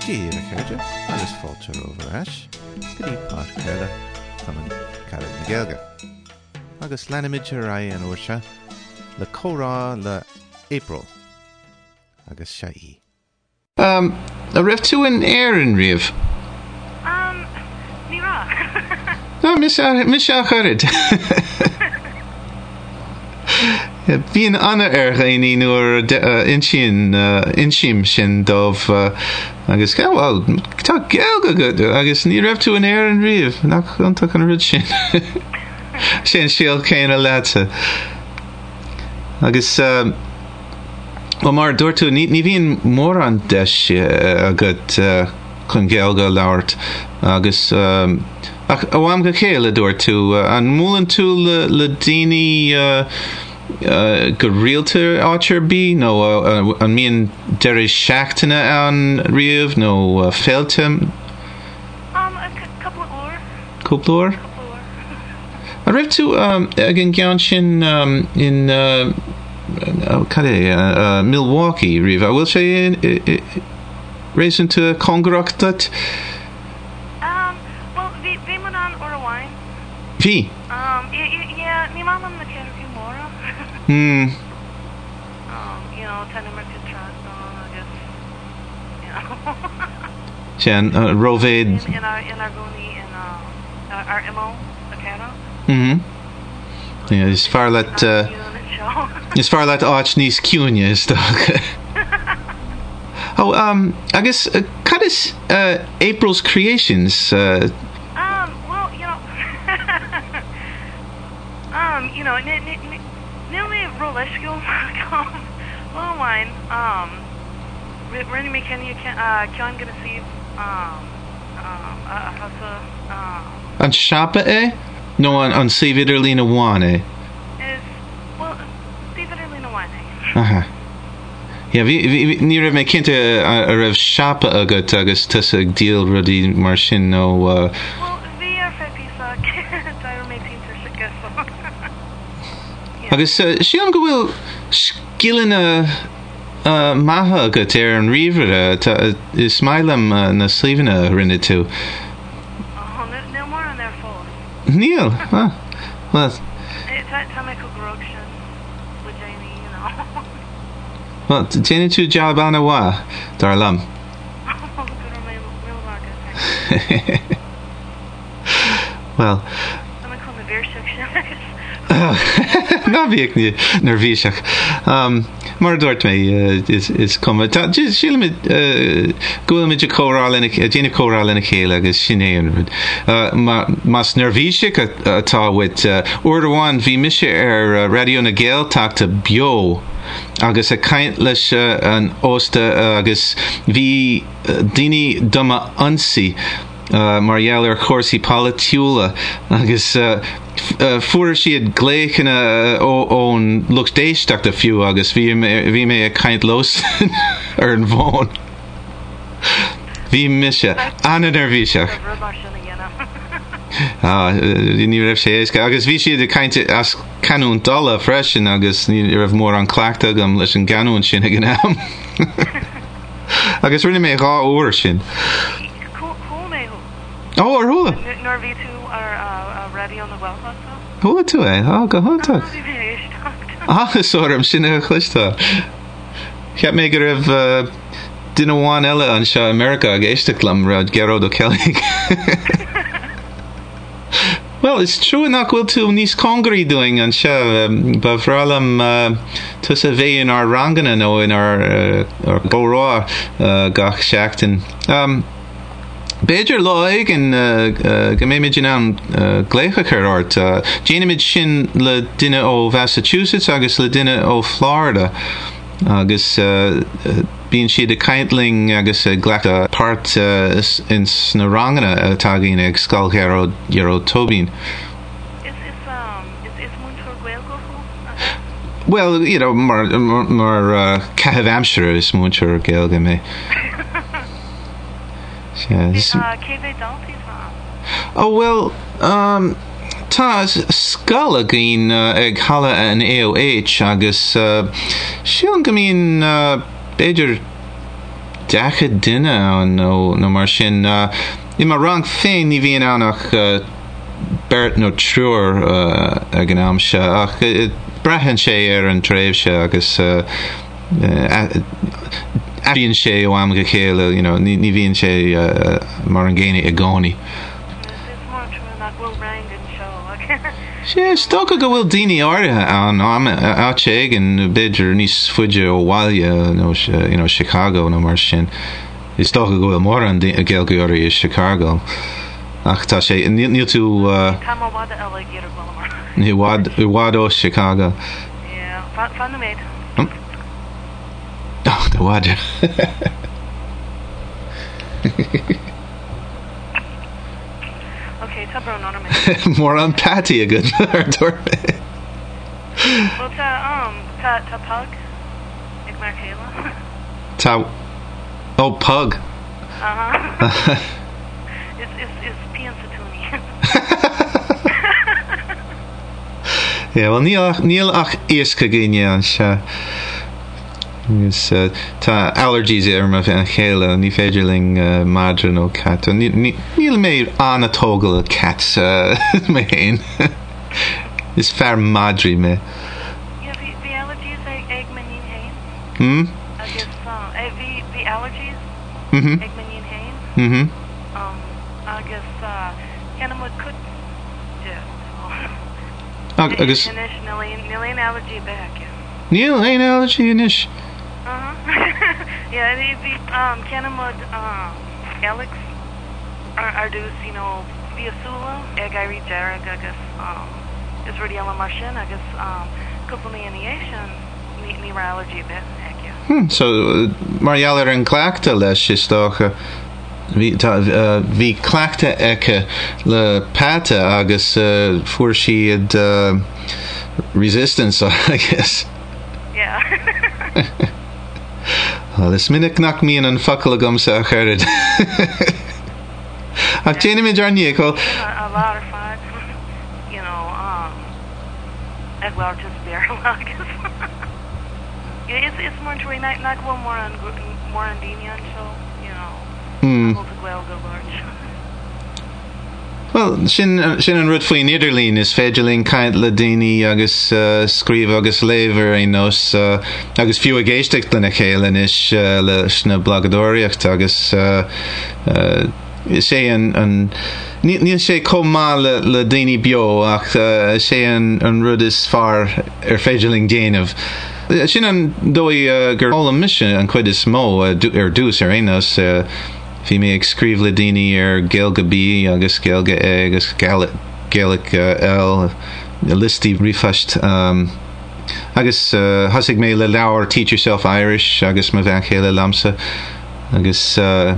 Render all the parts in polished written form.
Díomh chéide agus fáilte óharráis, go dtí páirceile chumann Cailín na Gaeilge. Agus leanimid ar an uairse le córá le April agus Shaí. A raibh tú an éireann riamh? Ní rá. No, mis a churid. Bhíon anna ar réí nuair insim sin dómh agus bhil tá Gaeilge go agus ní raibh tú an éireann riamh nach anach an rud sin. Sin síl céine láta. Agus mar dúirtú ní bhíon mór an deis agat chun Gaeilge labhairt agus ach bhhaim go chéile dúirtú an múlann tú le daoine go rialta áitear bí nó an míon deireadh seachtaine an riamh nó féilte? Cúpla uair? A raibh tú ag an gceann sin in Milwaukee riamh a bhfuil sé rééisann tú congracht? Well, bhí man an or a wine. Bhí? Yeah, ní mám na ceir fiú móra. You know, tena mar tú trás agus, you know. Sin, rovéid. In our goni, in our MO, the cara. Yeah, is far let áit níos ciúne is dog. Oh, I guess, cut is April's Creations. Well, you know, nearly rolesco, well, wine, really making you can't gonna see, An Shapa No, an Sividir Lina Wane. Well, Sividir Lina Wane. Yeah, ní raibh mé cinnte a raibh Shapa agat agus tusa ag díal rudí mar sin nó... Well, bhí ar fé písach, dair mé tíntar sa gasa. Agus sílam go bhfuil scílanna maithe agat ar an ríomhre is mailam na slíomhanna rinne tú. No more on their fault. Níl? Well... Tá mé go grog sin with Jamie, you know. Well, déanann tú job anna bhá, dar lam. Well... Na bhíoh ní nervíiseach. Mar dúirt mé is cuma. Sílamid gofuilmid a déanana córál ina chéile agus sin éon rud. Mas nervíiseach atá with uair amháin bhí mise ar radio na Gaeltachta bio agus a caint leis an ósta agus bhí daoine duma ansaí mar gheall ar chórsaí palaitiúla agus fuair siad gléicina ón luchtdéisteach a fiú agus bhí mé a caint los ar an bhón. Bhí mise anna nervíiseach. Ní raibh sé éasca agus bhí siad a cainte as canún dala freisin agus ní raibh mór an cleachta agam leis an ganún sin a gnáam. Agus rinne mé rá uair sin. Oh, ar thula? Nor bhí tú ar radio na Belfast? Thula tú go thula. Agus orm sin a chluistá. Cheap mé go raibh duine bháin eile an seo America ag éisteachlam rud Gerard O'Kelly. Well, it's true nach bhfuil tú níos congraí doing an seo ba bhrálam tus a bheith in our rangana nó in our bórá gach seachtain. Beidir láig an goméimiid an gléichachar ort. Déanaimiid sin le duine ó Massachusetts agus le duine ó Florida. Agus bíonn siad a caintling agus a gleachta part in sna rangana atá gine ag scoil Gerard Tobin. Is muintir Gaeilge? Well, you know, mar Cahibh Amshire is muintir Gaeilge mé. Oh, well, tá scala gin ag hala an AOH agus sílan go mín beidir dacha duine an nó mar sin I mar rang féin ní bhíon annach bert nó trúr ag an am se ach brehan sé ar an tréimh se agus bhíonn sé ó am go chéile ní bhíonn sé mar an ggéine i gcónaí. sé stocha go bhfuil daoine áirithe an áte an beidir níos fuide ó bhaile nó Chicago nó mar sin. Is stocha go bhfuil mór an ggéalgairí is Chicago. Ach tá sé níl tú ní bhád ó Chicago. Fan na méid. Oh, the water. Okay, tá brown on me. More on Patty a good door. Well, tá pug. Ag mar chéile. Oh, pug. Is pian satúni. Yeah, well, níl ach iasca gine an se. Tá allergies mar an chéile ní féidirling madra nó cat níl mé anatógal a cat mé héin is fear madri mé. The allergies ag manin hain. Agus the allergies ag manin hain. Agus canamod could agus níl allergy back. Níl ein allergy inis. Yeah, the canamod Alex are dus, Viasula, Egari Jarag, agus is really ala Martian, agus coupleniation, neurology bit, heck. So Marialler an clachta leis is stocha. Bhí clachta eke le pata agus fuair siad resistance, I guess. Yeah. Well, is minnig nach míon an facail a gomsa a chuirid. Ach téanana mé dearní có. A lot of fun, as well just there. It's more to not go more on Dinian show, well go large. Well, sin an rud faoin idirlín is féidirlín caint le daoine agus scríomh agus léver nos agus fiú a géisteach lena chéile is le sna blagadóireacht agus sé an níl sé comá le daoine bio ach sé an rud is fearr ar féidirlín déanamh. Sin an dói gur óla mise an chuid is mó ar dús ar aonas Bhí mé ag scríomh le daoine ar Gaeilge B agus Gaeilge A agus Gaelic L listí rifast agus hasig mé le leabhar Teach Yourself Irish agus ma bheith chéile lamsa agus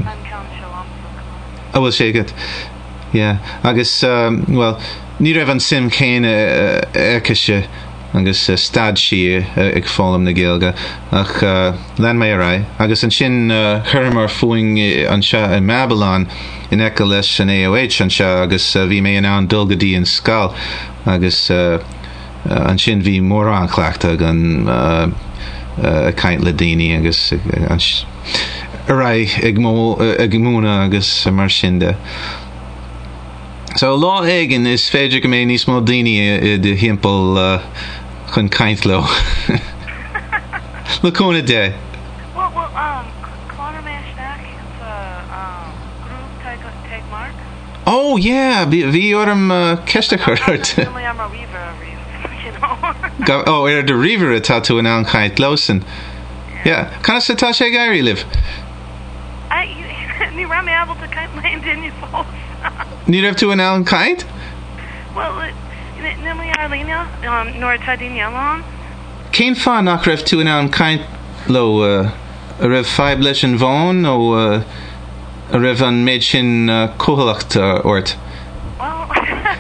bhfuil sé good. Yeah, agus well ní raibh an sim céine aice agus stad si ag fálam na Gaeilge ach lean mé ará agus an sin churmar fuing an se in Babylon in eice leis an AOH an se agus bhí mé an dulgadí an scáil agus an sin bhí mór an chleachta gan caint le daoine agus ará ag múna agus mar sin de. So lá éigen is féidir go mé níos mó daoine de himple chun caint lo. Le cóna de. Well, Clonard Mashnak is a group take mark. Oh yeah, bhí orm ceistechart. Really am a weaver, Oh, de river atá tú an caint losan. Yeah, canna sa tá sé gairí liv? Ní ra mé able to caint land in your falls. Ní raibh tú an caint? Well, Nimli Arlena, nor Tadini Alon. Cén fá nach raibh tú an caint lo a raibh feib leis an bhán ó a raibh an méid sin cóhalacht ort? Well,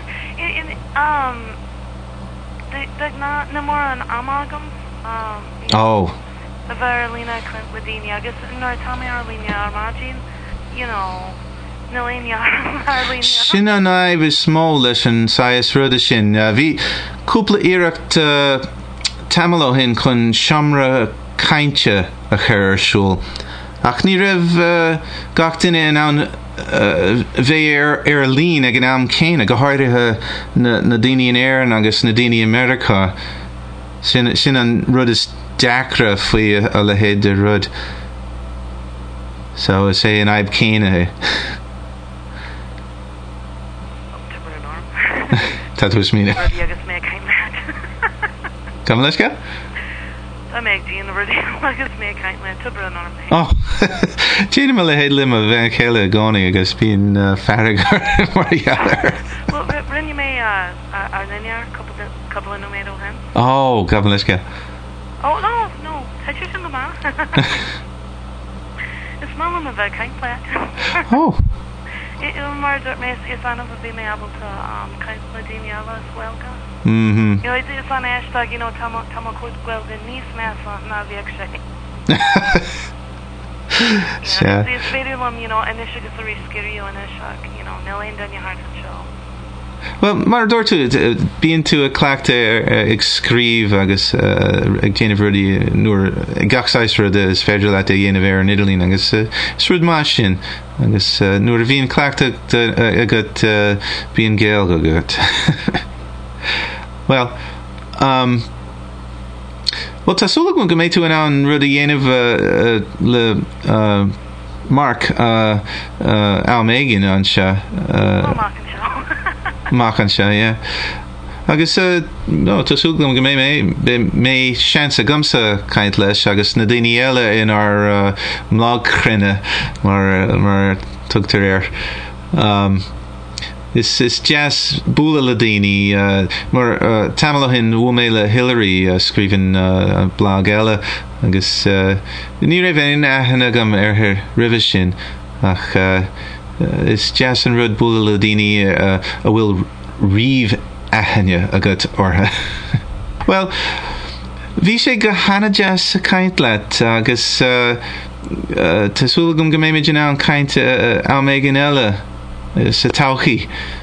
no more an amalgam. Oh. The Arlena Clint Ladini, I guess, nor Tommy Arlena Armagin, Sin an aibh is smó leis an saas ruda sin. Bhí cúpla iireacht tamil ó hin chun seomra cainte a chur arsúil Ach ní raibh gach duine in an bheith ar lín ag an am céine go háirithe na daoine in Éireann agus na daoine America sin an rud is deacra faoi a le héad de rud. So is é an aib céine Tá tús mína. agus mé caiimle. Come leis go? Tá méid díana rudí agus mé caiimle tubre an arm. Oh, Díana me le héad lim a bheith chéile gánaí agus bíon farragar mar ealar. Well, rinne mé ar linear couple of numero hen. Oh, come leis go. Oh, no. Tá tú sin go má. Is má am a bheith caiimle. Oh. Mar mé is an of bhí mé able to caiimle daoine eile as well go. Mm-hmm. You know, it's an hashtag, you know, tama chud gweld in níos meas na bhíag sé. Yeah. It's very long, you know, and this is a risky, and you know, million down your heart and show. Well, mar dúirtú bíonn tú a cleachta ag scríb agus ag déanamh rudí nuair gachsáis rud is féidir le a dhéanamh ar an Idirlín agus is rud más sin agus nuair a bhíonn cleachta agat bíonn géal go agat. Well, tásúla go méid tú an rud a dhéanamh le Mark Almegan an se. Mark an se, yeah. Agus tásúla go mé seans a gomsa caint leis agus na daoine eile in ar mlág chruine mar tugtar Is jazz búla le daoine mar tamalahin bhfuil Hillary scríbin blog eile agus ní raibh aon aithne agam ar ribh sin ach is jazz an rud búla le daoine a bhfuil riomh aithne agat ortha. Well, bhí sé go hana jazz a caint leat agus tásúla go méid an caint Almegan eile sa tauchi.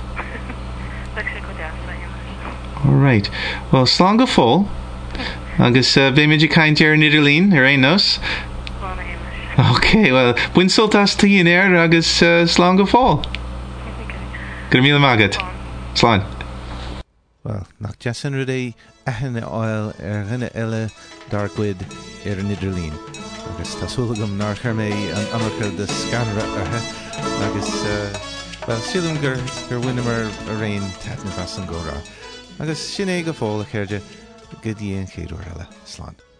All right. Well, slán go fóil agus bhé méidir caint ar an Idirlín ar aon nos. Okay, well, buin soltas tí in air agus slán go fóil. Gur míle mágad. Slán. Well, nach jasan rud é aithne áil ar rinne eile darcuid ar an Idirlín. Agus tásúla gom nar chuir mé an anarcha de scanra agus well, sílim gur winimar a rain tatna fas an górá. Agus sin é go fóla chéirde go dtíon chéadúir eile slán.